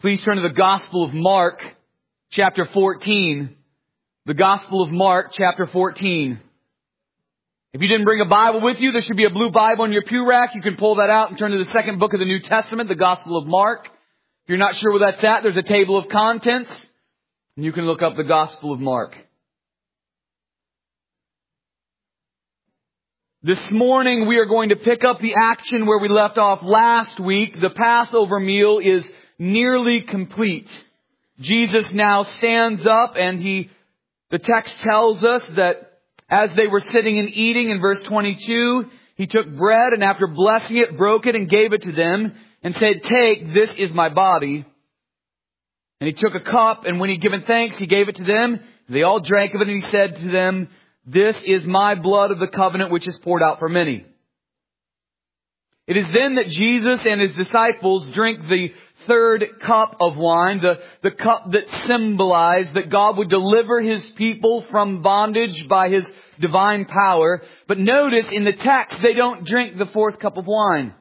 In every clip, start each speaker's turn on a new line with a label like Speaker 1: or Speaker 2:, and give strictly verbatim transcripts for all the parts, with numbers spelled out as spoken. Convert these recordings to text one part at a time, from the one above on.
Speaker 1: Please turn to the Gospel of Mark, chapter fourteen. The Gospel of Mark, chapter fourteen. If you didn't bring a Bible with you, there should be a blue Bible in your pew rack. You can pull that out and turn to the second book of the New Testament, the Gospel of Mark. If you're not sure where that's at, there's a table of contents, and you can look up the Gospel of Mark. This morning, we are going to pick up the action where we left off last week. The Passover meal is nearly complete. Jesus now stands up and he, the text tells us that as they were sitting and eating in verse twenty-two, he took bread and after blessing it, broke it and gave it to them and said, "Take, this is my body." And he took a cup and when he'd given thanks, he gave it to them. They all drank of it and he said to them, "This is my blood of the covenant which is poured out for many." It is then that Jesus and his disciples drink the third cup of wine, the, the cup that symbolized that God would deliver his people from bondage by his divine power. But notice in the text, they don't drink the fourth cup of wine.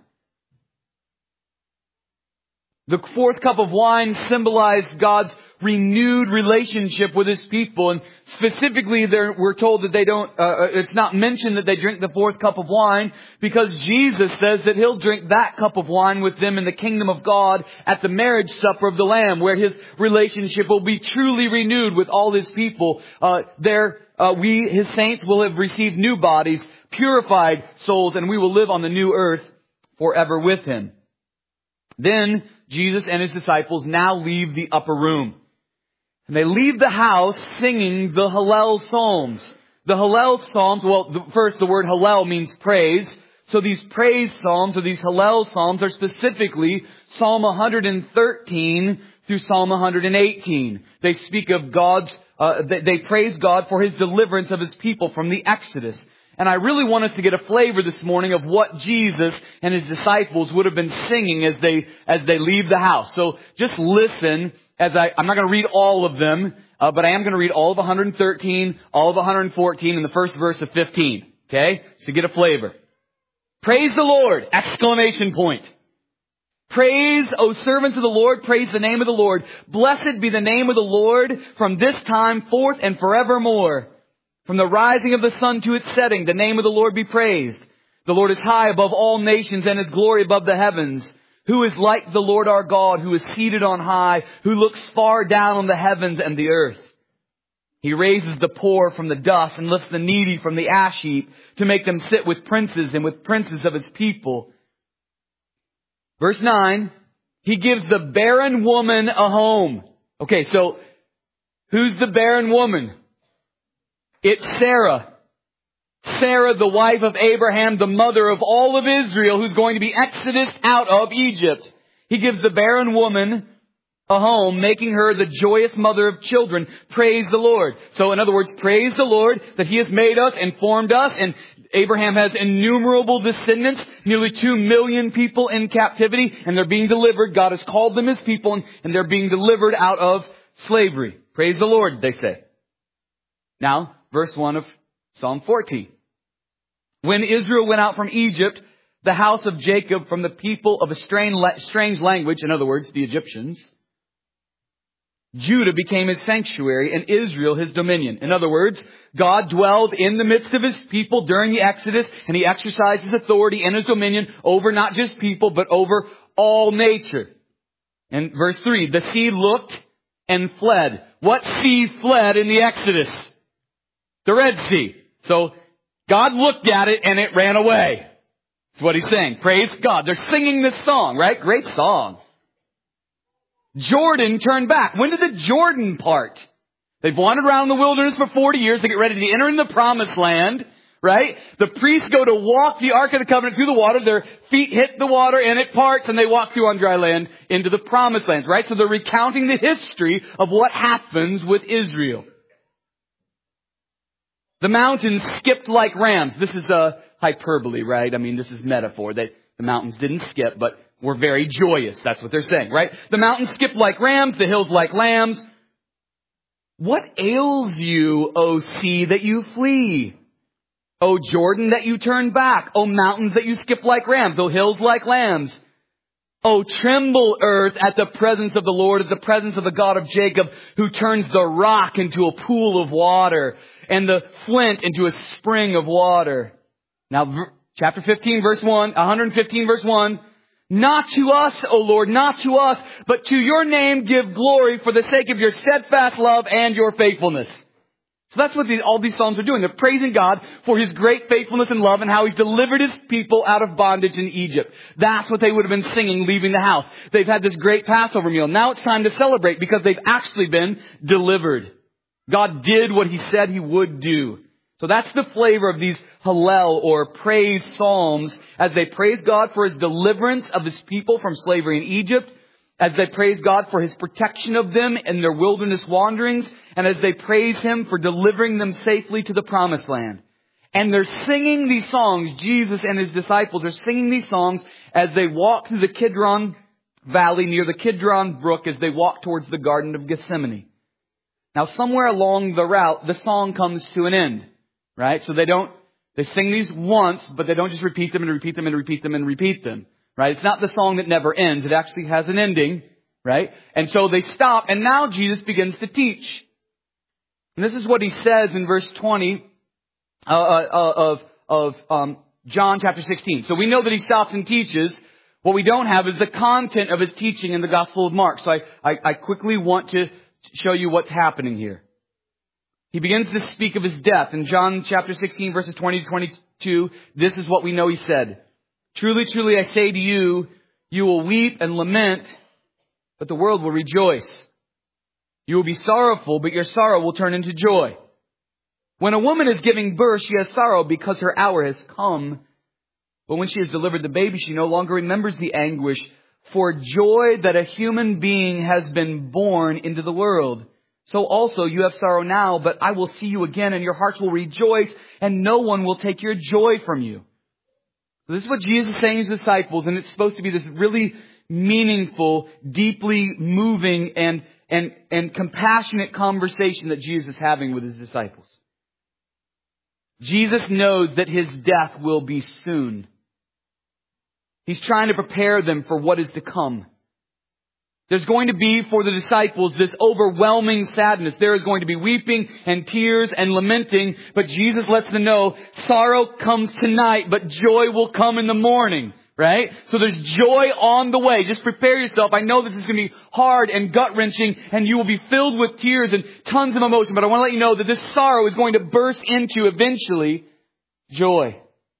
Speaker 1: The fourth cup of wine symbolized God's renewed relationship with his people. And specifically, we're told that they don't, uh, it's not mentioned that they drink the fourth cup of wine because Jesus says that he'll drink that cup of wine with them in the kingdom of God at the marriage supper of the Lamb, where his relationship will be truly renewed with all his people. Uh, there, uh, we, his saints, will have received new bodies, purified souls, and we will live on the new earth forever with him. Then Jesus and his disciples now leave the upper room. And they leave the house singing the Hallel Psalms. The Hallel Psalms, well, the, first the word Hallel means praise. So these praise Psalms or these Hallel Psalms are specifically Psalm one hundred thirteen through Psalm one hundred eighteen. They speak of God's, uh, they, they praise God for his deliverance of his people from the Exodus. And I really want us to get a flavor this morning of what Jesus and his disciples would have been singing as they, as they leave the house. So just listen as I, I'm not going to read all of them, uh, but I am going to read all of one hundred thirteen, all of one hundred fourteen, and the first verse of fifteen. Okay? So get a flavor. Praise the Lord! Exclamation point. Praise, O servants of the Lord, praise the name of the Lord. Blessed be the name of the Lord from this time forth and forevermore. From the rising of the sun to its setting, the name of the Lord be praised. The Lord is high above all nations and his glory above the heavens. Who is like the Lord our God, who is seated on high, who looks far down on the heavens and the earth? He raises the poor from the dust and lifts the needy from the ash heap to make them sit with princes and with princes of his people. Verse nine, he gives the barren woman a home. Okay, so who's the barren woman? It's Sarah. Sarah, the wife of Abraham, the mother of all of Israel, who's going to be exodused out of Egypt. He gives the barren woman a home, making her the joyous mother of children. Praise the Lord. So in other words, praise the Lord that he has made us and formed us. And Abraham has innumerable descendants, nearly two million people in captivity, and they're being delivered. God has called them his people, and they're being delivered out of slavery. Praise the Lord, they say. Now, verse one of Psalm fourteen. When Israel went out from Egypt, the house of Jacob from the people of a strange language, in other words, the Egyptians, Judah became his sanctuary and Israel his dominion. In other words, God dwelled in the midst of his people during the Exodus, and he exercised his authority and his dominion over not just people, but over all nature. And verse three, the sea looked and fled. What sea fled in the Exodus? The Red Sea. So God looked at it and it ran away. That's what he's saying. Praise God. They're singing this song, right? Great song. Jordan turned back. When did the Jordan part? They've wandered around the wilderness for forty years to get ready to enter in the promised land, right? The priests go to walk the Ark of the Covenant through the water. Their feet hit the water and it parts and they walk through on dry land into the promised lands, right? So they're recounting the history of what happens with Israel. The mountains skipped like rams. This is a hyperbole, right? I mean, this is metaphor. That the mountains didn't skip, but were very joyous. That's what they're saying, right? The mountains skipped like rams, the hills like lambs. What ails you, O sea, that you flee? O Jordan, that you turn back? O mountains, that you skip like rams? O hills like lambs? Oh, tremble, earth, at the presence of the Lord, at the presence of the God of Jacob, who turns the rock into a pool of water and the flint into a spring of water. Now, chapter fifteen, verse one, one hundred fifteen, verse one. Not to us, O Lord, not to us, but to your name give glory for the sake of your steadfast love and your faithfulness. So that's what these, all these Psalms are doing. They're praising God for His great faithfulness and love and how He's delivered His people out of bondage in Egypt. That's what they would have been singing leaving the house. They've had this great Passover meal. Now it's time to celebrate because they've actually been delivered. God did what He said He would do. So that's the flavor of these Hallel or praise Psalms as they praise God for His deliverance of His people from slavery in Egypt, as they praise God for His protection of them in their wilderness wanderings, and as they praise Him for delivering them safely to the promised land. And they're singing these songs, Jesus and His disciples are singing these songs as they walk through the Kidron Valley near the Kidron Brook as they walk towards the Garden of Gethsemane. Now somewhere along the route, the song comes to an end, right? So they don't, they sing these once, but they don't just repeat them and repeat them and repeat them and repeat them. Right? It's not the song that never ends. It actually has an ending. Right? And so they stop. And now Jesus begins to teach. And this is what He says in verse twenty uh, uh, of, of um, John chapter sixteen. So we know that He stops and teaches. What we don't have is the content of His teaching in the Gospel of Mark. So I, I, I quickly want to show you what's happening here. He begins to speak of His death. In John chapter sixteen, verses twenty to twenty-two, this is what we know He said. Truly, truly, I say to you, you will weep and lament, but the world will rejoice. You will be sorrowful, but your sorrow will turn into joy. When a woman is giving birth, she has sorrow because her hour has come. But when she has delivered the baby, she no longer remembers the anguish for joy that a human being has been born into the world. So also you have sorrow now, but I will see you again, and your hearts will rejoice, and no one will take your joy from you. So this is what Jesus is saying to His disciples, and it's supposed to be this really meaningful, deeply moving, and, and, and compassionate conversation that Jesus is having with His disciples. Jesus knows that His death will be soon. He's trying to prepare them for what is to come. There's going to be for the disciples this overwhelming sadness. There is going to be weeping and tears and lamenting. But Jesus lets them know sorrow comes tonight, but joy will come in the morning. Right? So there's joy on the way. Just prepare yourself. I know this is going to be hard and gut-wrenching, and you will be filled with tears and tons of emotion. But I want to let you know that this sorrow is going to burst into eventually joy.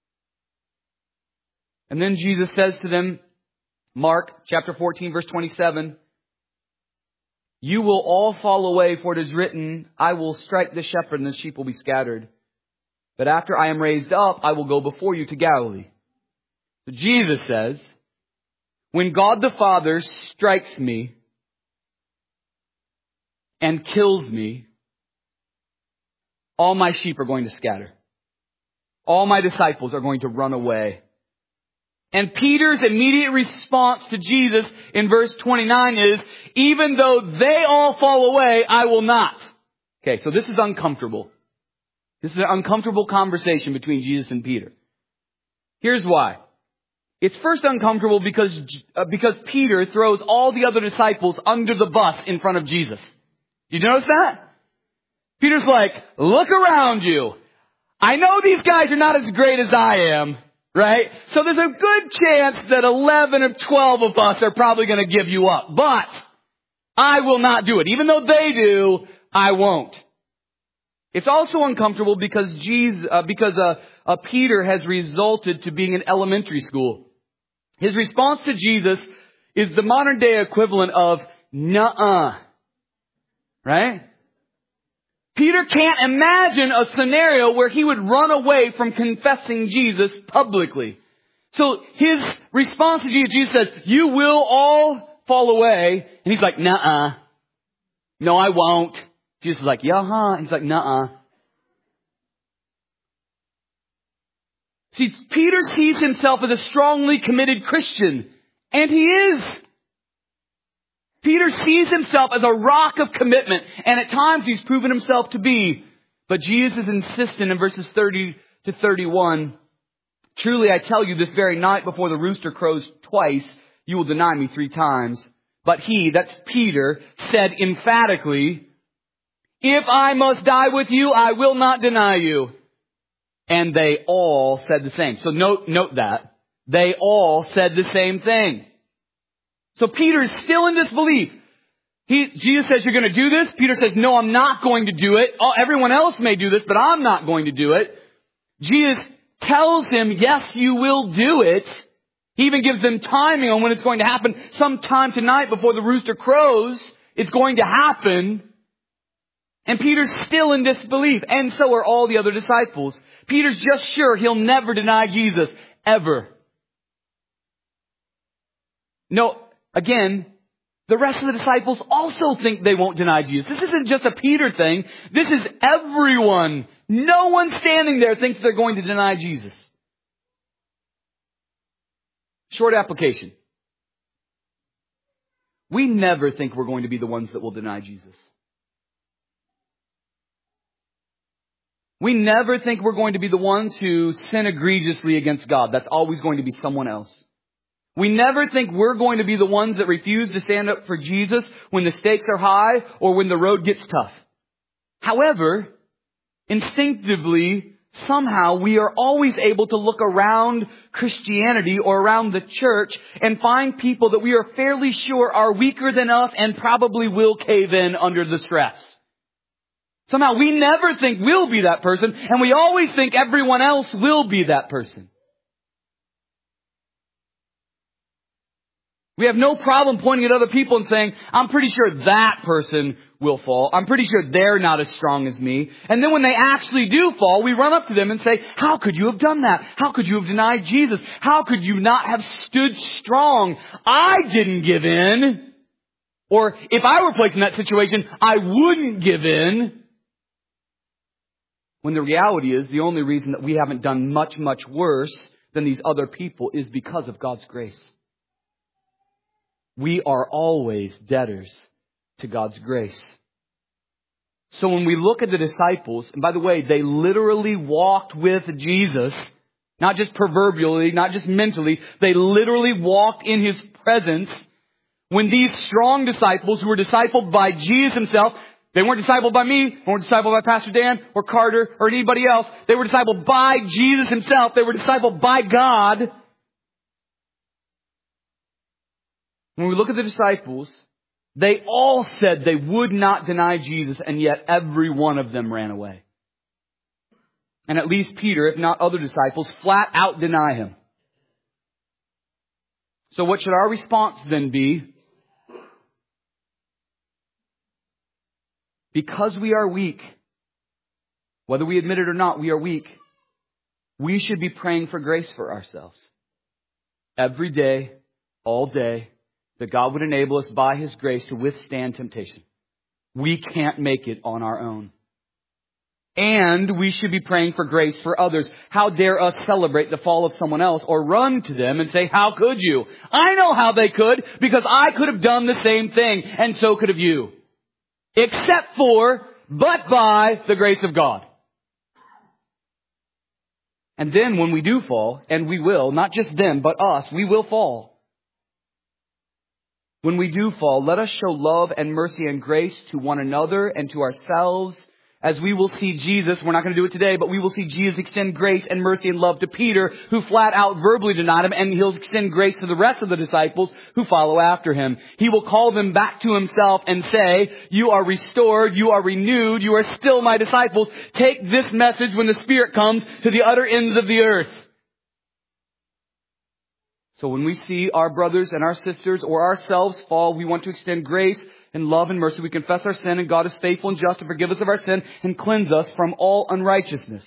Speaker 1: And then Jesus says to them, Mark chapter fourteen, verse twenty-seven, you will all fall away, for it is written, I will strike the shepherd and the sheep will be scattered. But after I am raised up, I will go before you to Galilee. So Jesus says, when God the Father strikes me and kills me, all my sheep are going to scatter. All my disciples are going to run away. And Peter's immediate response to Jesus in verse twenty-nine is, even though they all fall away, I will not. Okay, so this is uncomfortable. This is an uncomfortable conversation between Jesus and Peter. Here's why. It's first uncomfortable because, uh, because Peter throws all the other disciples under the bus in front of Jesus. Did you notice that? Peter's like, look around you. I know these guys are not as great as I am. Right? So there's a good chance that eleven or twelve of us are probably going to give you up. But I will not do it. Even though they do, I won't. It's also uncomfortable because Jesus, uh, because uh, uh, Peter has resulted to being in elementary school. His response to Jesus is the modern day equivalent of nuh-uh. Right? Peter can't imagine a scenario where he would run away from confessing Jesus publicly. So his response to Jesus, Jesus says, you will all fall away. And he's like, nuh-uh. No, I won't. Jesus is like, yeah-huh. And he's like, nuh-uh. See, Peter sees himself as a strongly committed Christian. And he is. Peter sees himself as a rock of commitment, and at times he's proven himself to be. But Jesus is insistent in verses thirty to thirty-one, truly I tell you, this very night before the rooster crows twice, you will deny me three times. But he, that's Peter, said emphatically, if I must die with you, I will not deny you. And they all said the same. So note, note that. They all said the same thing. So Peter is still in disbelief. He, Jesus says, you're going to do this? Peter says, no, I'm not going to do it. Oh, everyone else may do this, but I'm not going to do it. Jesus tells him, yes, you will do it. He even gives them timing on when it's going to happen. Sometime tonight before the rooster crows, it's going to happen. And Peter's still in disbelief. And so are all the other disciples. Peter's just sure he'll never deny Jesus. Ever. No, again, the rest of the disciples also think they won't deny Jesus. This isn't just a Peter thing. This is everyone. No one standing there thinks they're going to deny Jesus. Short application. We never think we're going to be the ones that will deny Jesus. We never think we're going to be the ones who sin egregiously against God. That's always going to be someone else. We never think we're going to be the ones that refuse to stand up for Jesus when the stakes are high or when the road gets tough. However, instinctively, somehow we are always able to look around Christianity or around the church and find people that we are fairly sure are weaker than us and probably will cave in under the stress. Somehow we never think we'll be that person, and we always think everyone else will be that person. We have no problem pointing at other people and saying, I'm pretty sure that person will fall. I'm pretty sure they're not as strong as me. And then when they actually do fall, we run up to them and say, how could you have done that? How could you have denied Jesus? How could you not have stood strong? I didn't give in. Or if I were placed in that situation, I wouldn't give in. When the reality is, the only reason that we haven't done much, much worse than these other people is because of God's grace. We are always debtors to God's grace. So when we look at the disciples, and by the way, they literally walked with Jesus, not just proverbially, not just mentally, they literally walked in His presence. When these strong disciples who were discipled by Jesus Himself, they weren't discipled by me, they weren't discipled by Pastor Dan or Carter or anybody else. They were discipled by Jesus Himself. They were discipled by God. When we look at the disciples, they all said they would not deny Jesus, and yet every one of them ran away. And at least Peter, if not other disciples, flat out deny Him. So what should our response then be? Because we are weak, whether we admit it or not, we are weak. We should be praying for grace for ourselves. Every day, all day, that God would enable us by His grace to withstand temptation. We can't make it on our own. And we should be praying for grace for others. How dare us celebrate the fall of someone else or run to them and say, how could you? I know how they could, because I could have done the same thing, and so could have you. Except for, but by the grace of God. And then when we do fall, and we will, not just them, but us, we will fall. When we do fall, let us show love and mercy and grace to one another and to ourselves, as we will see Jesus, we're not going to do it today, but we will see Jesus extend grace and mercy and love to Peter, who flat out verbally denied Him, and He'll extend grace to the rest of the disciples who follow after Him. He will call them back to Himself and say, you are restored, you are renewed, you are still my disciples. Take this message when the Spirit comes to the utter ends of the earth. So when we see our brothers and our sisters or ourselves fall, we want to extend grace and love and mercy. We confess our sin, and God is faithful and just to forgive us of our sin and cleanse us from all unrighteousness.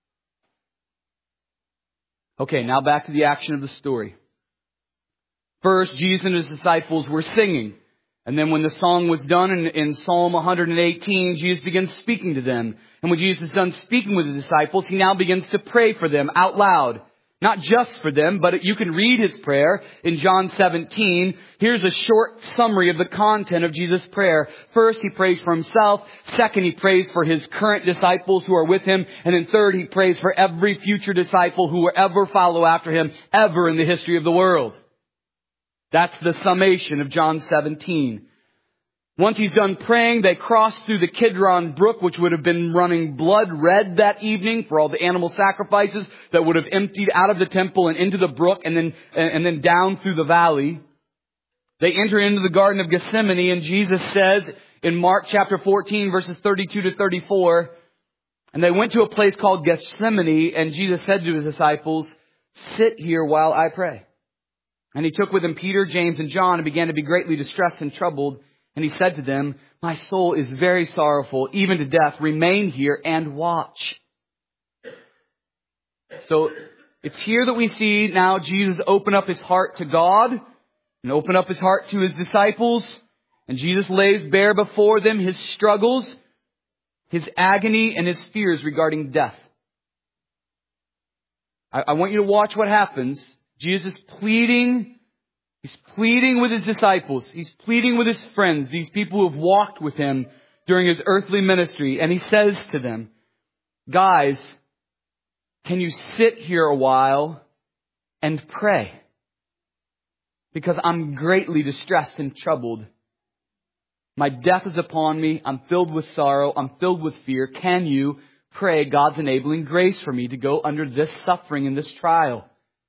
Speaker 1: Okay, now back to the action of the story. First, Jesus and His disciples were singing. And then when the song was done in, in Psalm one hundred eighteen, Jesus begins speaking to them. And when Jesus is done speaking with the disciples, He now begins to pray for them out loud. Not just for them, but you can read His prayer in John seventeen. Here's a short summary of the content of Jesus' prayer. First, He prays for Himself. Second, He prays for His current disciples who are with Him. And then third, He prays for every future disciple who will ever follow after Him ever in the history of the world. That's the summation of John seventeen. Once he's done praying, they cross through the Kidron Brook, which would have been running blood red that evening for all the animal sacrifices that would have emptied out of the temple and into the brook and then, and then down through the valley. They enter into the Garden of Gethsemane, and Jesus says in Mark chapter fourteen, verses thirty-two to thirty-four, and they went to a place called Gethsemane, and Jesus said to his disciples, "Sit here while I pray." And he took with him Peter, James, and John and began to be greatly distressed and troubled. And he said to them, "My soul is very sorrowful, even to death. Remain here and watch." So it's here that we see now Jesus open up his heart to God and open up his heart to his disciples. And Jesus lays bare before them his struggles, his agony, and his fears regarding death. I, I want you to watch what happens. Jesus is pleading He's pleading with his disciples. He's pleading with his friends, these people who have walked with him during his earthly ministry. And he says to them, "Guys, can you sit here a while and pray? Because I'm greatly distressed and troubled. My death is upon me. I'm filled with sorrow. I'm filled with fear. Can you pray God's enabling grace for me to go under this suffering and this trial?"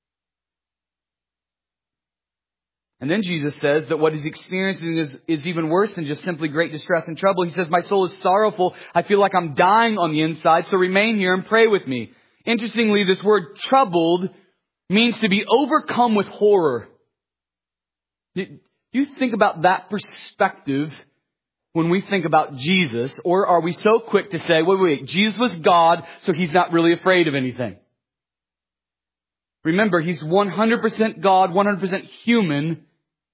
Speaker 1: And then Jesus says that what he's experiencing is, is even worse than just simply great distress and trouble. He says, "My soul is sorrowful. I feel like I'm dying on the inside, so remain here and pray with me." Interestingly, this word troubled means to be overcome with horror. Do you think about that perspective when we think about Jesus? Or are we so quick to say, wait, wait, Jesus was God, so he's not really afraid of anything? Remember, he's one hundred percent God, one hundred percent human.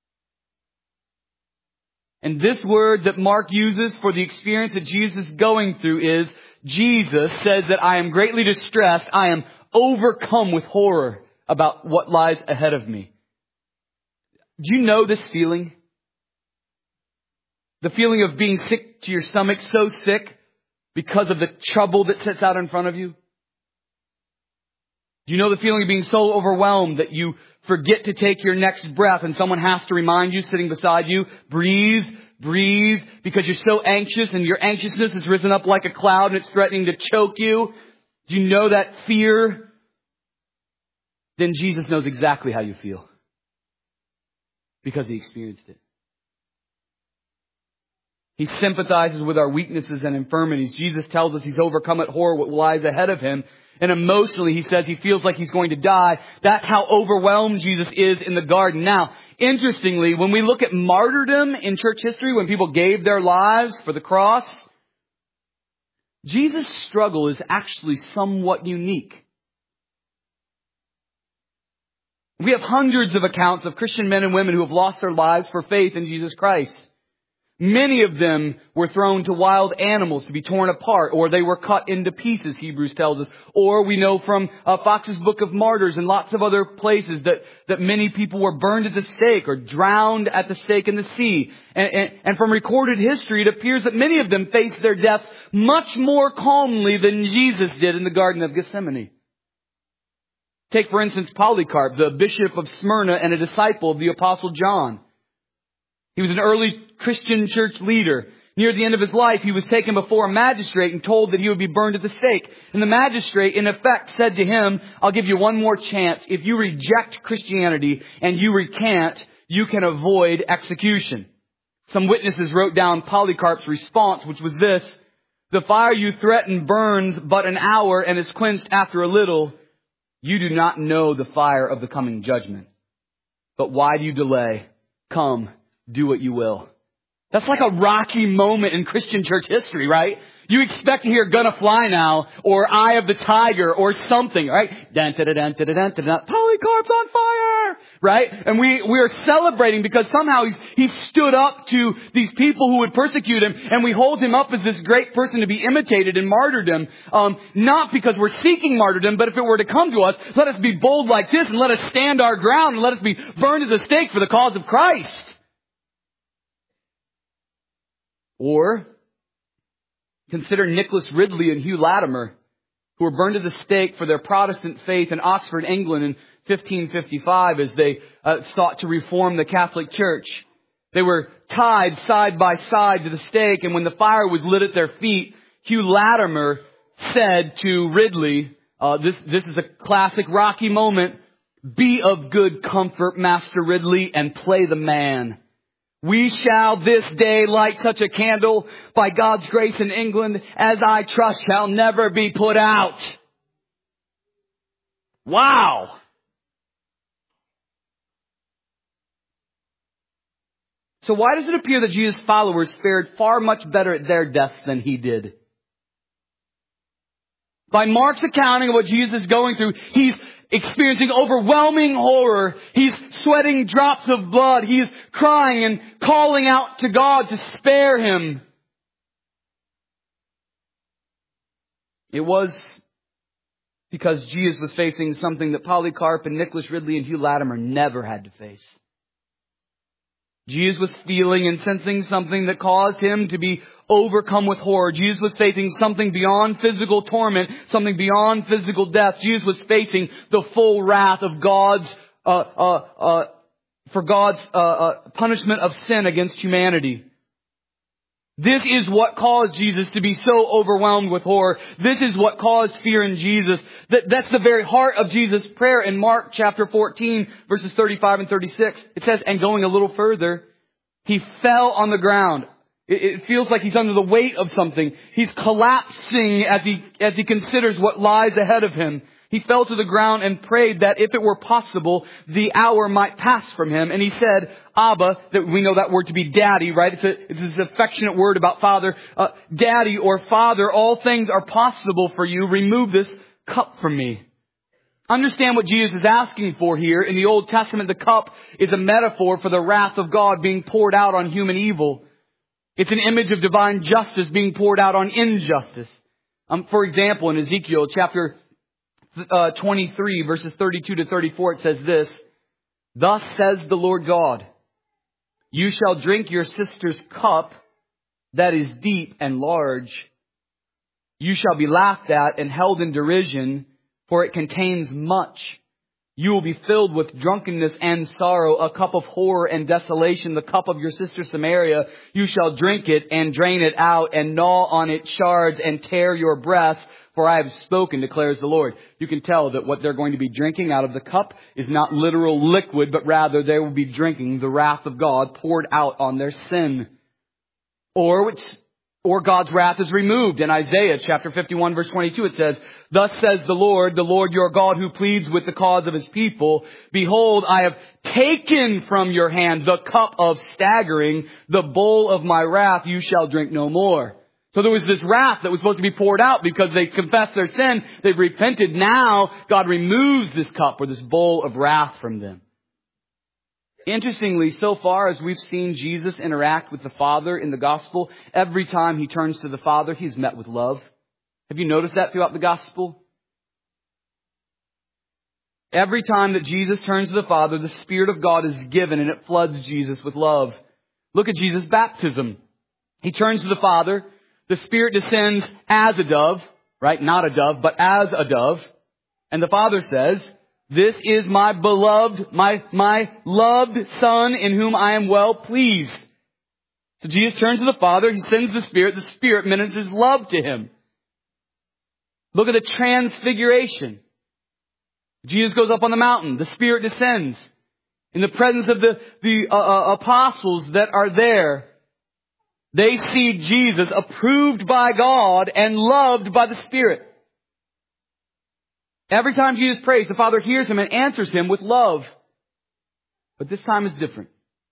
Speaker 1: And this word that Mark uses for the experience that Jesus is going through is, Jesus says that I am greatly distressed. I am overcome with horror about what lies ahead of me. Do you know this feeling? The feeling of being sick to your stomach, so sick because of the trouble that sits out in front of you? Do you know the feeling of being so overwhelmed that you forget to take your next breath and someone has to remind you sitting beside you, breathe, breathe, because you're so anxious and your anxiousness has risen up like a cloud and it's threatening to choke you? Do you know that fear? Then Jesus knows exactly how you feel because he experienced it. He sympathizes with our weaknesses and infirmities. Jesus tells us he's overcome at horror what lies ahead of him. And emotionally, he says he feels like he's going to die. That's how overwhelmed Jesus is in the garden. Now, interestingly, when we look at martyrdom in church history, when people gave their lives for the cross, Jesus' struggle is actually somewhat unique. We have hundreds of accounts of Christian men and women who have lost their lives for faith in Jesus Christ. Many of them were thrown to wild animals to be torn apart, or they were cut into pieces, Hebrews tells us. Or we know from uh, Fox's Book of Martyrs and lots of other places that, that many people were burned at the stake or drowned at the stake in the sea. And, and, and from recorded history, it appears that many of them faced their death much more calmly than Jesus did in the Garden of Gethsemane. Take, for instance, Polycarp, the bishop of Smyrna and a disciple of the Apostle John. He was an early Christian church leader. Near the end of his life, he was taken before a magistrate and told that he would be burned at the stake. And the magistrate, in effect, said to him, "I'll give you one more chance. If you reject Christianity and you recant, you can avoid execution." Some witnesses wrote down Polycarp's response, which was this: "The fire you threaten burns but an hour and is quenched after a little. You do not know the fire of the coming judgment. But why do you delay? Come, do what you will." That's like a rocky moment in Christian church history, right? You expect to hear "Gonna Fly Now" or "Eye of the Tiger" or something, right? Dun, dun, dun, dun, dun, dun, dun, Polycarp's on fire, right? And we, we are celebrating because somehow he's, he stood up to these people who would persecute him, and we hold him up as this great person to be imitated in martyrdom. Um, not because we're seeking martyrdom, but if it were to come to us, let us be bold like this and let us stand our ground and let us be burned at the stake for the cause of Christ. Or consider Nicholas Ridley and Hugh Latimer, who were burned at the stake for their Protestant faith in Oxford, England in fifteen fifty-five as they uh, sought to reform the Catholic Church. They were tied side by side to the stake, and when the fire was lit at their feet, Hugh Latimer said to Ridley, uh, this, this is a classic Rocky moment, "Be of good comfort, Master Ridley, and play the man. We shall this day light such a candle by God's grace in England as I trust shall never be put out." Wow! So why does it appear that Jesus' followers fared far much better at their death than he did? By Mark's accounting of what Jesus is going through, he's experiencing overwhelming horror. He's sweating drops of blood. He's crying and calling out to God to spare him. It was because Jesus was facing something that Polycarp and Nicholas Ridley and Hugh Latimer never had to face. Jesus was feeling and sensing something that caused him to be overcome with horror. Jesus was facing something beyond physical torment, something beyond physical death. Jesus was facing the full wrath of God's, uh, uh, uh, for God's uh, uh, punishment of sin against humanity. This is what caused Jesus to be so overwhelmed with horror. This is what caused fear in Jesus. That, that's the very heart of Jesus' prayer in Mark chapter fourteen, verses thirty-five and thirty-six. It says, and going a little further, he fell on the ground. It, it feels like he's under the weight of something. He's collapsing as he, as he considers what lies ahead of him. He fell to the ground and prayed that if it were possible, the hour might pass from him. And he said, Abba, that we know that word to be daddy, right? It's, a, it's this affectionate word about father. Uh, daddy or father, all things are possible for you. Remove this cup from me. Understand what Jesus is asking for here. In the Old Testament, the cup is a metaphor for the wrath of God being poured out on human evil. It's an image of divine justice being poured out on injustice. Um, for example, in Ezekiel chapter Uh, twenty-three, verses thirty-two to thirty-four, it says this, "Thus says the Lord God, you shall drink your sister's cup that is deep and large. You shall be laughed at and held in derision, for it contains much. You will be filled with drunkenness and sorrow, a cup of horror and desolation, the cup of your sister Samaria. You shall drink it and drain it out and gnaw on its shards and tear your breast. For I have spoken, declares the Lord." You can tell that what they're going to be drinking out of the cup is not literal liquid, but rather they will be drinking the wrath of God poured out on their sin. Or which, or God's wrath is removed. In Isaiah chapter fifty-one, verse twenty-two, it says, "Thus says the Lord, the Lord your God, who pleads with the cause of his people. Behold, I have taken from your hand the cup of staggering, the bowl of my wrath. You shall drink no more." So there was this wrath that was supposed to be poured out because they confessed their sin. They've repented. Now God removes this cup or this bowl of wrath from them. Interestingly, so far as we've seen Jesus interact with the Father in the gospel, every time he turns to the Father, he's met with love. Have you noticed that throughout the gospel? Every time that Jesus turns to the Father, the Spirit of God is given and it floods Jesus with love. Look at Jesus' baptism. He turns to the Father. The Spirit descends as a dove, right? Not a dove, but as a dove. And the Father says, "This is my beloved, my, my loved Son in whom I am well pleased." So Jesus turns to the Father. He sends the Spirit. The Spirit ministers love to him. Look at the transfiguration. Jesus goes up on the mountain. The Spirit descends. In the presence of the, the uh, uh, apostles that are there, they see Jesus approved by God and loved by the Spirit. Every time Jesus prays, the Father hears him and answers him with love. But this time is different.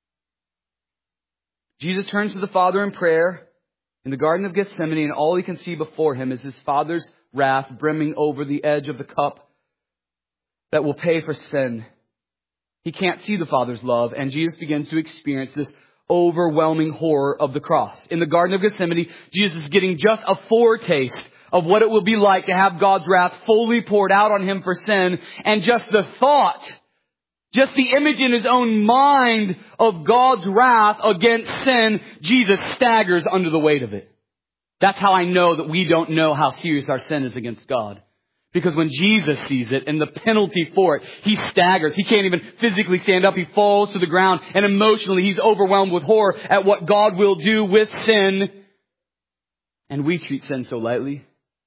Speaker 1: Jesus turns to the Father in prayer in the Garden of Gethsemane, and all he can see before him is his Father's wrath brimming over the edge of the cup that will pay for sin. He can't see the Father's love, and Jesus begins to experience this overwhelming horror of the cross. In the Garden of Gethsemane, Jesus is getting just a foretaste of what it will be like to have God's wrath fully poured out on him for sin. And just the thought, just the image in his own mind of God's wrath against sin, Jesus staggers under the weight of it. That's how I know that we don't know how serious our sin is against God. Because when Jesus sees it and the penalty for it, he staggers. He can't even physically stand up. He falls to the ground, and emotionally he's overwhelmed with horror at what God will do with sin. And we treat sin so lightly.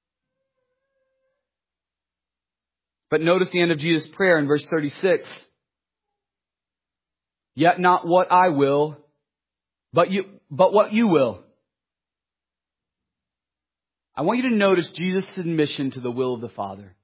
Speaker 1: But notice the end of Jesus' prayer in verse thirty-six. Yet not what I will, but you, but what you will. I want you to notice Jesus' submission to the will of the Father.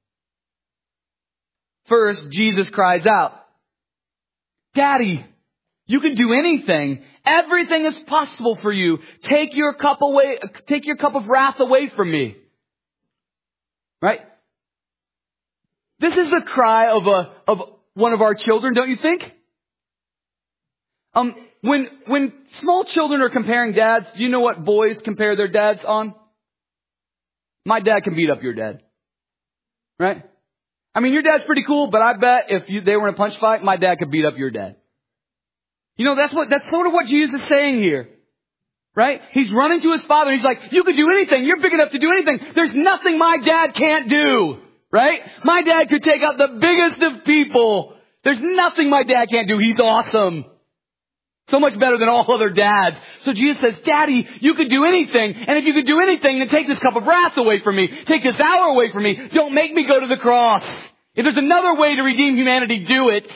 Speaker 1: First, Jesus cries out, Daddy, you can do anything. Everything is possible for you. Take your cup away, take your cup of wrath away from me. Right? This is the cry of a, of one of our children, don't you think? Um, when, when small children are comparing dads, do you know what boys compare their dads on? My dad can beat up your dad. Right? I mean, your dad's pretty cool, but I bet if you, they were in a punch fight, my dad could beat up your dad. You know, that's what, that's sort of what Jesus is saying here. Right? He's running to his Father and he's like, you could do anything. You're big enough to do anything. There's nothing my dad can't do. Right? My dad could take out the biggest of people. There's nothing my dad can't do. He's awesome. So much better than all other dads. So Jesus says, Daddy, you could do anything. And if you could do anything, then take this cup of wrath away from me. Take this hour away from me. Don't make me go to the cross. If there's another way to redeem humanity, do it.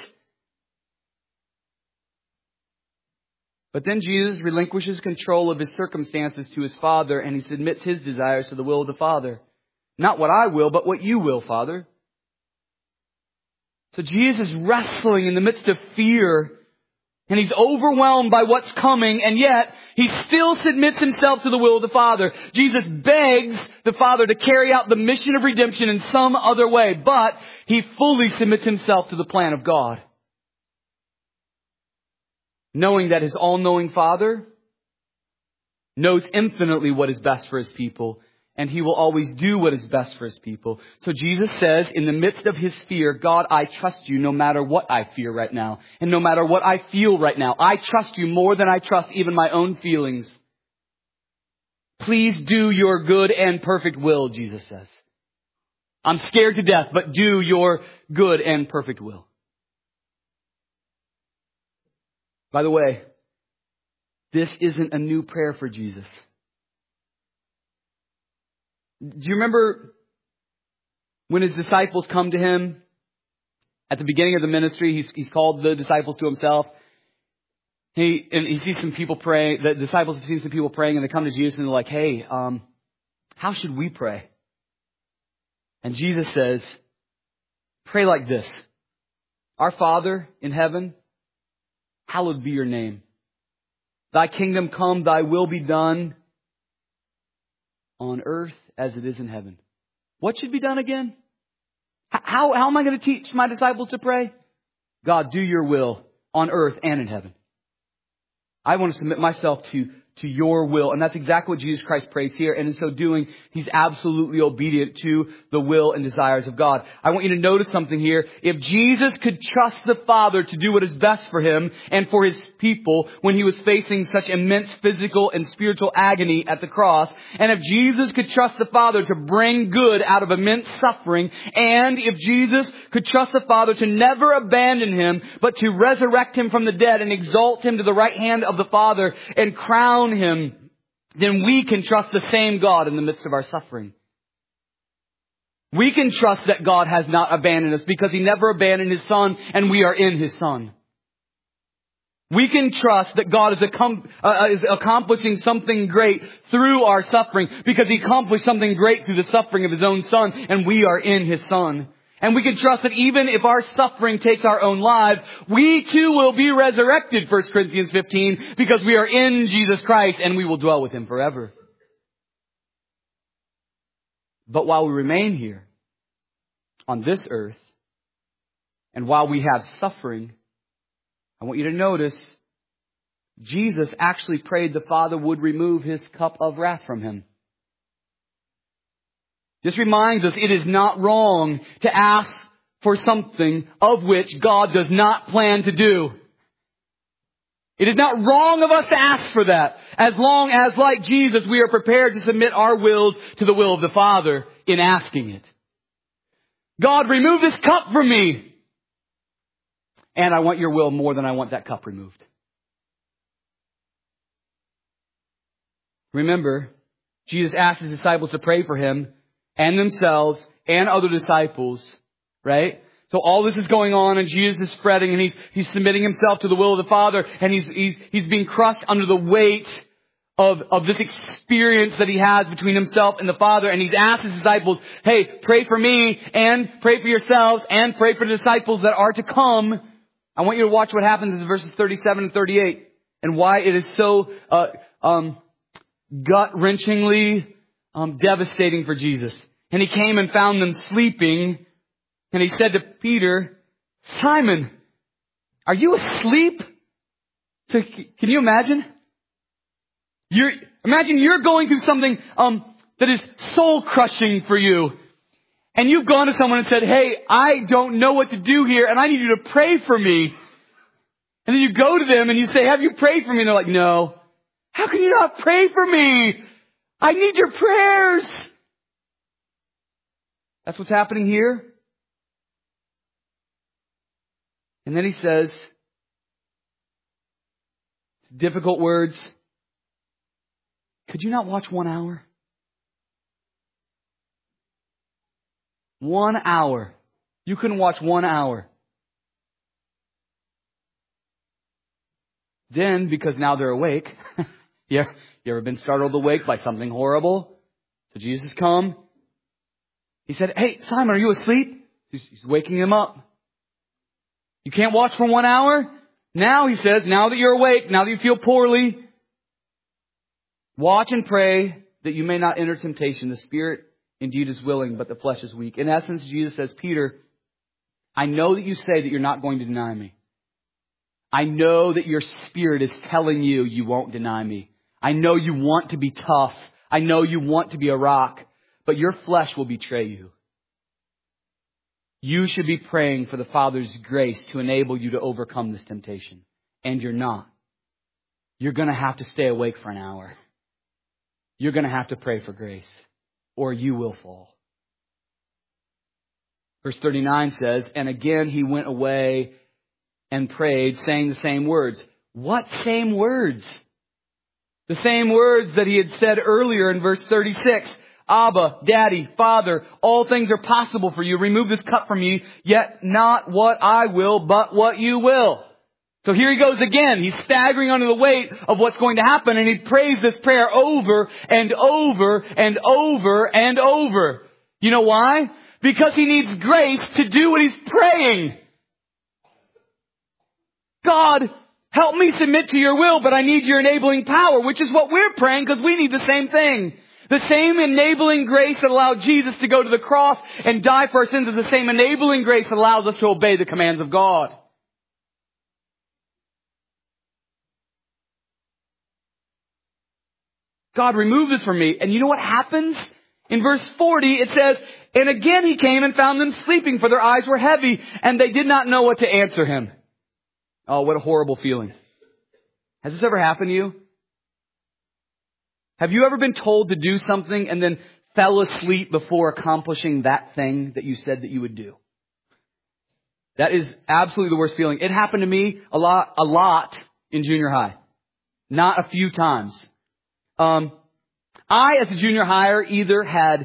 Speaker 1: But then Jesus relinquishes control of his circumstances to his Father, and he submits his desires to the will of the Father. Not what I will, but what you will, Father. So Jesus is wrestling in the midst of fear, and he's overwhelmed by what's coming, and yet he still submits himself to the will of the Father. Jesus begs the Father to carry out the mission of redemption in some other way, but he fully submits himself to the plan of God. Knowing that his all-knowing Father knows infinitely what is best for his people, and he will always do what is best for his people. So Jesus says, in the midst of his fear, God, I trust you no matter what I fear right now, and no matter what I feel right now. I trust you more than I trust even my own feelings. Please do your good and perfect will, Jesus says. I'm scared to death, but do your good and perfect will. By the way, this isn't a new prayer for Jesus. Do you remember when his disciples come to him at the beginning of the ministry? He's, he's called the disciples to himself. He and he sees some people praying. The disciples have seen some people praying, and they come to Jesus and they're like, "Hey, um, how should we pray?" And Jesus says, "Pray like this: Our Father in heaven, hallowed be your name. Thy kingdom come, thy will be done on earth as it is in heaven." What should be done again? How, how am I going to teach my disciples to pray? God, do your will on earth and in heaven. I want to submit myself to to your will. And that's exactly what Jesus Christ prays here. And in so doing, he's absolutely obedient to the will and desires of God. I want you to notice something here. If Jesus could trust the Father to do what is best for him and for his people when he was facing such immense physical and spiritual agony at the cross, and if Jesus could trust the Father to bring good out of immense suffering, and if Jesus could trust the Father to never abandon him, but to resurrect him from the dead and exalt him to the right hand of the Father and crown him, then we can trust the same God in the midst of our suffering. We can trust that God has not abandoned us because he never abandoned his Son, and we are in his Son. We can trust that God is, accom- uh, is accomplishing something great through our suffering because he accomplished something great through the suffering of his own Son, and we are in his Son. And we can trust that even if our suffering takes our own lives, we too will be resurrected, First Corinthians fifteen, because we are in Jesus Christ and we will dwell with him forever. But while we remain here on this earth, and while we have suffering, I want you to notice Jesus actually prayed the Father would remove his cup of wrath from him. This reminds us it is not wrong to ask for something of which God does not plan to do. It is not wrong of us to ask for that, as long as, like Jesus, we are prepared to submit our wills to the will of the Father in asking it. God, remove this cup from me. And I want your will more than I want that cup removed. Remember, Jesus asked his disciples to pray for him and themselves and other disciples, right? So all this is going on and Jesus is fretting and he's, he's submitting himself to the will of the Father and he's, he's, he's being crushed under the weight of, of this experience that he has between himself and the Father. And he's asked his disciples, hey, pray for me and pray for yourselves and pray for the disciples that are to come. I want you to watch what happens in verses thirty-seven and thirty-eight and why it is so, uh, um, gut-wrenchingly um, devastating for Jesus. And he came and found them sleeping. And he said to Peter, Simon, are you asleep? So, can you imagine? You're, imagine you're going through something um, that is soul-crushing for you. And you've gone to someone and said, hey, I don't know what to do here, and I need you to pray for me. And then you go to them and you say, have you prayed for me? And they're like, no. How can you not pray for me? I need your prayers. That's what's happening here. And then he says, difficult words. Could you not watch one hour? One hour. You couldn't watch one hour. Then, because now they're awake, you ever been startled awake by something horrible? So Jesus come. He said, hey, Simon, are you asleep? He's, he's waking him up. You can't watch for one hour? Now, he says, now that you're awake, now that you feel poorly, watch and pray that you may not enter temptation. The spirit indeed is willing, but the flesh is weak. In essence, Jesus says, Peter, I know that you say that you're not going to deny me. I know that your spirit is telling you you won't deny me. I know you want to be tough. I know you want to be a rock, but your flesh will betray you. You should be praying for the Father's grace to enable you to overcome this temptation. And you're not. You're going to have to stay awake for an hour. You're going to have to pray for grace, or you will fall. Verse thirty-nine says, and again he went away and prayed, saying the same words. What same words? The same words that he had said earlier in verse thirty-six. Abba, Daddy, Father, all things are possible for you. Remove this cup from me, yet not what I will, but what you will. So here he goes again. He's staggering under the weight of what's going to happen, and he prays this prayer over and over and over and over. You know why? Because he needs grace to do what he's praying. God, help me submit to your will, but I need your enabling power, which is what we're praying because we need the same thing. The same enabling grace that allowed Jesus to go to the cross and die for our sins is the same enabling grace that allows us to obey the commands of God. God, remove this from me. And you know what happens? In verse forty, it says, and again he came and found them sleeping, for their eyes were heavy, and they did not know what to answer him. Oh, what a horrible feeling. Has this ever happened to you? Have you ever been told to do something and then fell asleep before accomplishing that thing that you said that you would do? That is absolutely the worst feeling. It happened to me a lot, a lot in junior high. Not a few times. Um, I, as a junior higher, either had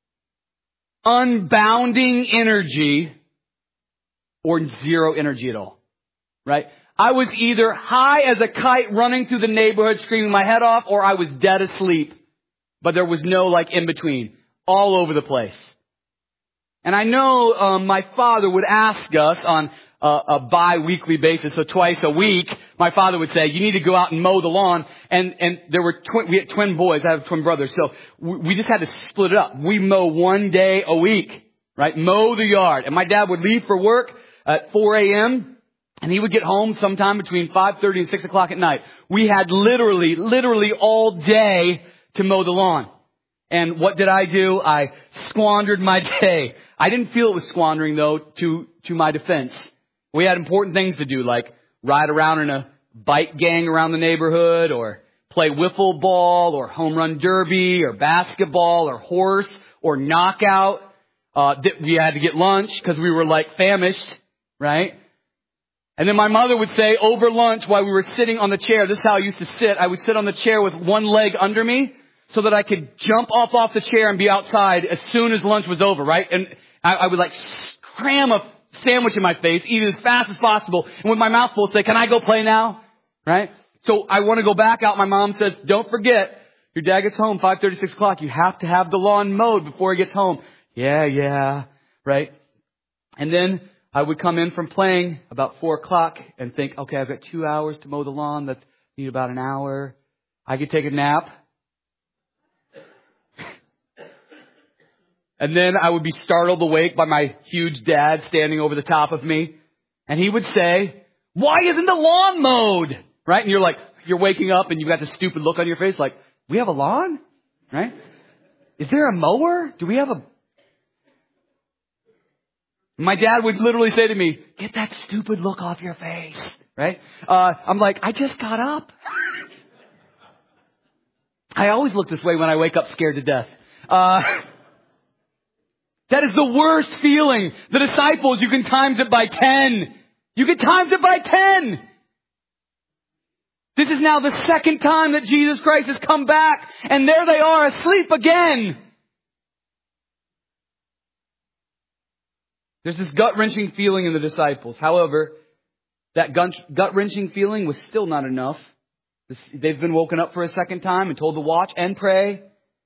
Speaker 1: unbounding energy or zero energy at all. Right? I was either high as a kite running through the neighborhood screaming my head off, or I was dead asleep. But there was no like in between. All over the place. And I know um, my father would ask us on uh, a bi-weekly basis, so twice a week, my father would say, you need to go out and mow the lawn. And and there were twi- we had twin boys. I have twin brothers. So we, we just had to split it up. We mow one day a week. Right? Mow the yard. And my dad would leave for work at four a.m., and he would get home sometime between five thirty and six o'clock at night. We had literally, literally all day to mow the lawn. And what did I do? I squandered my day. I didn't feel it was squandering, though, to, to my defense. We had important things to do, like ride around in a bike gang around the neighborhood, or play wiffle ball, or home run derby, or basketball, or horse, or knockout. Uh, we had to get lunch because we were like famished, right? And then my mother would say over lunch while we were sitting on the chair, this is how I used to sit. I would sit on the chair with one leg under me so that I could jump off off the chair and be outside as soon as lunch was over, right? And I, I would like cram a sandwich in my face, eat it as fast as possible, and with my mouth full say, can I go play now? Right? So I want to go back out. My mom says, don't forget, your dad gets home five thirty, six o'clock. You have to have the lawn mowed before he gets home. Yeah, yeah, right? And then I would come in from playing about four o'clock and think, okay, I've got two hours to mow the lawn. That's need about an hour. I could take a nap. And then I would be startled awake by my huge dad standing over the top of me. And he would say, why isn't the lawn mowed? Right? And you're like, you're waking up and you've got this stupid look on your face like, we have a lawn? Right? Is there a mower? Do we have a... My dad would literally say to me, get that stupid look off your face. Right? Uh, I'm like, I just got up. I always look this way when I wake up scared to death. Uh... That is the worst feeling. The disciples, you can times it by ten. You can times it by ten. This is now the second time that Jesus Christ has come back. And there they are asleep again. There's this gut-wrenching feeling in the disciples. However, that gut-wrenching feeling was still not enough. They've been woken up for a second time and told to watch and pray.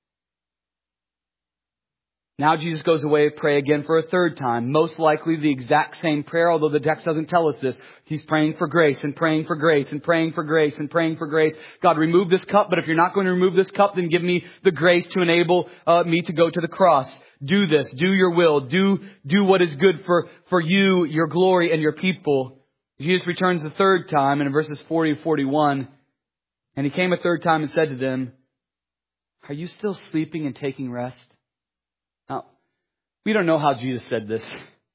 Speaker 1: Now Jesus goes away to pray again for a third time. Most likely the exact same prayer, although the text doesn't tell us this. He's praying for grace and praying for grace and praying for grace and praying for grace. God, remove this cup, but if you're not going to remove this cup, then give me the grace to enable uh, me to go to the cross. Do this. Do your will. Do, do what is good for, for you, your glory, and your people. Jesus returns the third time, and in verses forty to forty-one, and he came a third time and said to them, are you still sleeping and taking rest? Now, we don't know how Jesus said this.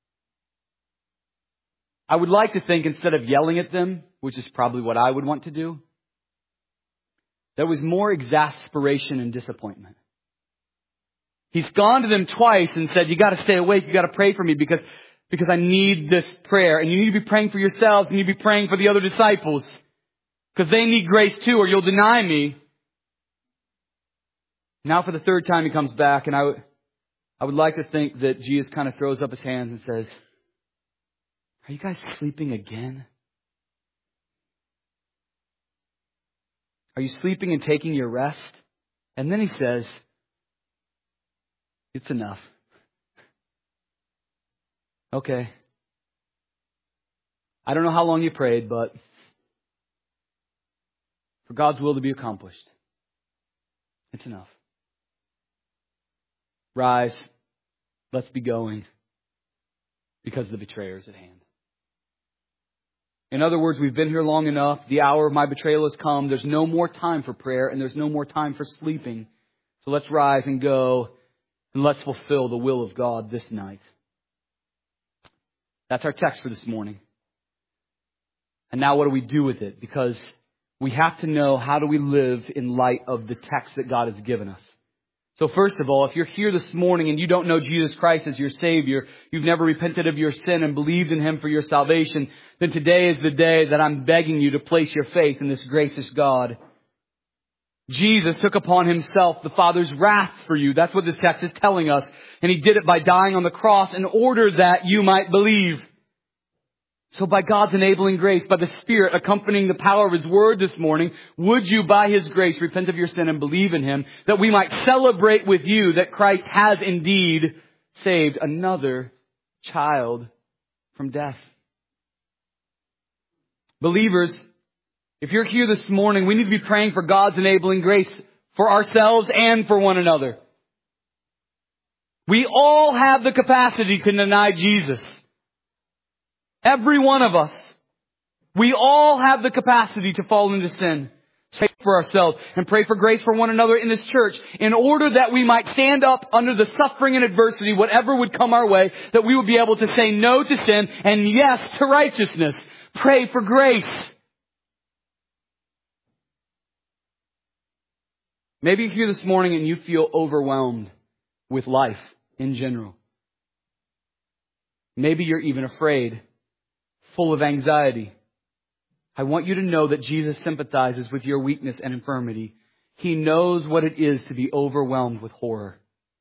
Speaker 1: I would like to think instead of yelling at them, which is probably what I would want to do, there was more exasperation and disappointment. He's gone to them twice and said, you got to stay awake. You got to pray for me because, because I need this prayer. And you need to be praying for yourselves and you need to be praying for the other disciples because they need grace too or you'll deny me. Now for the third time he comes back and I would... I would like to think that Jesus kind of throws up his hands and says, are you guys sleeping again? Are you sleeping and taking your rest? And then he says, it's enough. Okay. I don't know how long you prayed, but for God's will to be accomplished, it's enough. Rise, let's be going, because the betrayer is at hand. In other words, we've been here long enough. The hour of my betrayal has come. There's no more time for prayer and there's no more time for sleeping. So let's rise and go and let's fulfill the will of God this night. That's our text for this morning. And now what do we do with it? Because we have to know how do we live in light of the text that God has given us. So first of all, if you're here this morning and you don't know Jesus Christ as your Savior, you've never repented of your sin and believed in Him for your salvation, then today is the day that I'm begging you to place your faith in this gracious God. Jesus took upon Himself the Father's wrath for you. That's what this text is telling us. And He did it by dying on the cross in order that you might believe. So by God's enabling grace, by the Spirit accompanying the power of His Word this morning, would you by His grace repent of your sin and believe in Him, that we might celebrate with you that Christ has indeed saved another child from death. Believers, if you're here this morning, we need to be praying for God's enabling grace for ourselves and for one another. We all have the capacity to deny Jesus. Every one of us. We all have the capacity to fall into sin. Pray for ourselves and pray for grace for one another in this church in order that we might stand up under the suffering and adversity, whatever would come our way, that we would be able to say no to sin and yes to righteousness. Pray for grace. Maybe you're here this morning and you feel overwhelmed with life in general. Maybe you're even afraid, full of anxiety. I want you to know that Jesus sympathizes with your weakness and infirmity. He knows what it is to be overwhelmed with horror.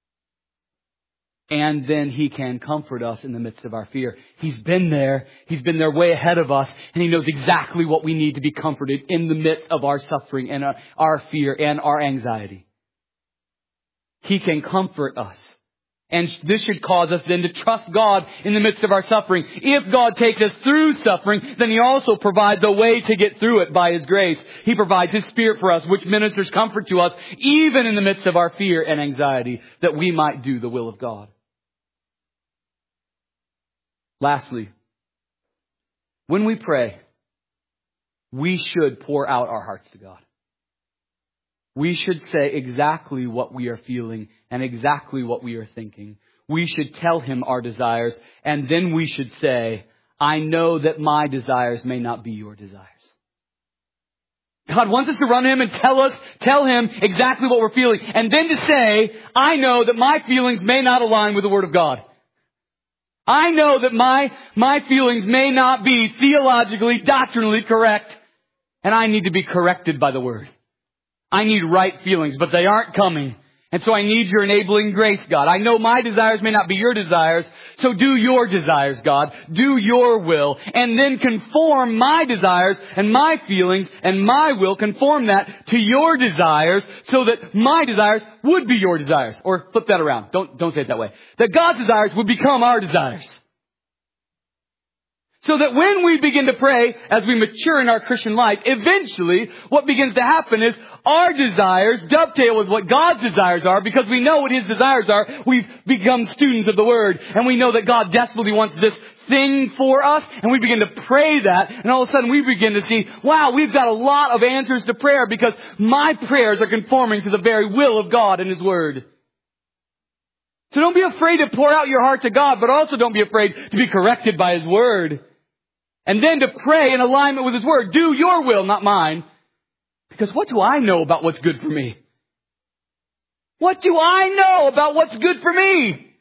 Speaker 1: And then He can comfort us in the midst of our fear. He's been there. He's been there way ahead of us. And He knows exactly what we need to be comforted in the midst of our suffering and our fear and our anxiety. He can comfort us. And this should cause us then to trust God in the midst of our suffering. If God takes us through suffering, then He also provides a way to get through it by His grace. He provides His Spirit for us, which ministers comfort to us, even in the midst of our fear and anxiety, that we might do the will of God. Lastly, when we pray, we should pour out our hearts to God. We should say exactly what we are feeling and exactly what we are thinking. We should tell Him our desires, and then we should say, I know that my desires may not be your desires. God wants us to run to Him and tell us, tell Him exactly what we're feeling, and then to say, I know that my feelings may not align with the Word of God. I know that my, my feelings may not be theologically, doctrinally correct, and I need to be corrected by the Word. I need right feelings, but they aren't coming. And so I need your enabling grace, God. I know my desires may not be your desires, so do your desires, God. Do your will. And then conform my desires and my feelings and my will, conform that to your desires so that my desires would be your desires. Or flip that around. Don't, don't say it that way. That God's desires would become our desires. So that when we begin to pray, as we mature in our Christian life, eventually what begins to happen is our desires dovetail with what God's desires are, because we know what His desires are. We've become students of the Word, and we know that God desperately wants this thing for us, and we begin to pray that, and all of a sudden we begin to see, wow, we've got a lot of answers to prayer because my prayers are conforming to the very will of God and His Word. So don't be afraid to pour out your heart to God, but also don't be afraid to be corrected by His Word. And then to pray in alignment with His Word. Do your will, not mine. Because what do I know about what's good for me? What do I know about what's good for me?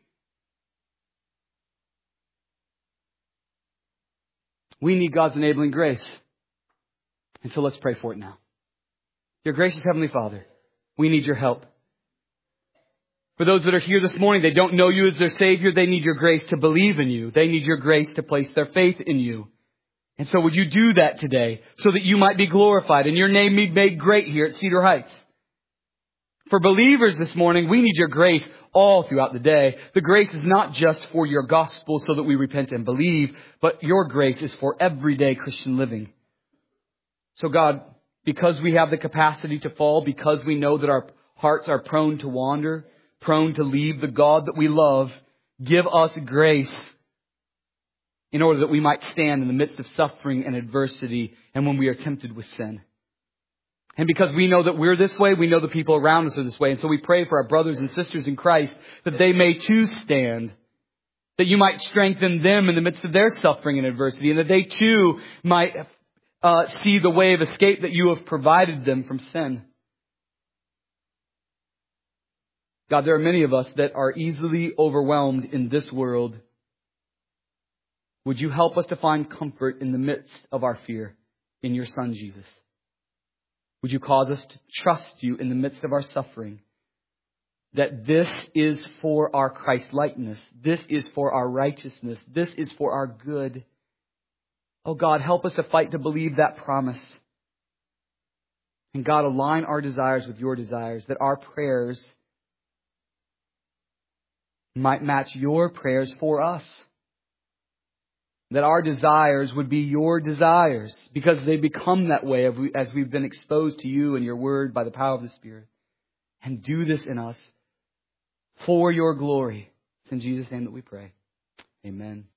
Speaker 1: We need God's enabling grace. And so let's pray for it now. Dear gracious Heavenly Father, we need your help. For those that are here this morning, they don't know you as their Savior. They need your grace to believe in you. They need your grace to place their faith in you. And so would you do that today so that you might be glorified and your name be made great here at Cedar Heights? For believers this morning, we need your grace all throughout the day. The grace is not just for your gospel so that we repent and believe, but your grace is for everyday Christian living. So God, because we have the capacity to fall, because we know that our hearts are prone to wander, prone to leave the God that we love, give us grace in order that we might stand in the midst of suffering and adversity and when we are tempted with sin. And because we know that we're this way, we know the people around us are this way. And so we pray for our brothers and sisters in Christ that they may too stand, that you might strengthen them in the midst of their suffering and adversity, and that they too might uh, see the way of escape that you have provided them from sin. God, there are many of us that are easily overwhelmed in this world. Would you help us to find comfort in the midst of our fear in your Son, Jesus? Would you cause us to trust you in the midst of our suffering? That this is for our Christ-likeness. This is for our righteousness. This is for our good. Oh God, help us to fight to believe that promise. And God, align our desires with your desires, that our prayers might match your prayers for us. That our desires would be your desires, because they become that way as we've been exposed to you and your word by the power of the Spirit. And do this in us for your glory. It's in Jesus' name that we pray. Amen.